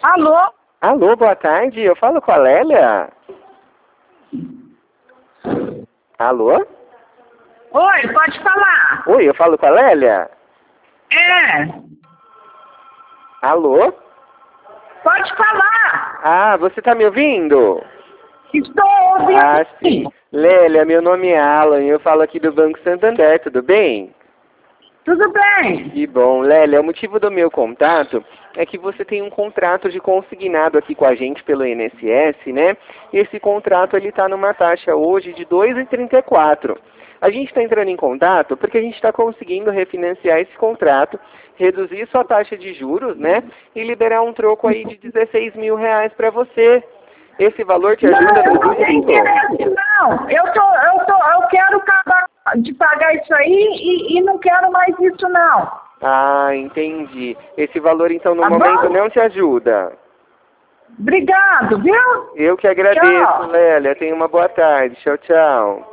Alô? Alô, boa tarde. Eu falo com a Lélia? Alô? Oi, pode falar. Oi, eu falo com a Lélia? É, Alô? pode falar. Ah, você tá me ouvindo? Estou ouvindo. Ah, sim. Lélia, meu nome é Alan e eu falo aqui do Banco Santander, tudo bem? Tudo bem. Que bom. Lélia, o motivo do meu contato é que você tem um contrato de consignado aqui com a gente pelo INSS, né? E esse contrato ele está numa taxa hoje de R$ 2,34. A gente está entrando em contato porque a gente está conseguindo refinanciar esse contrato, reduzir sua taxa de juros, né? E liberar um troco aí de R$ 16.000 para você. Esse valor te Não, ajuda eu no não tenho momento? interesse, não. Eu quero acabar de pagar isso aí e não quero mais isso, não. Ah, entendi. Esse valor então no Tá momento bom? não te ajuda. Obrigado, viu? Eu que agradeço, Tchau. Lélia. Tenha uma boa tarde. Tchau, tchau.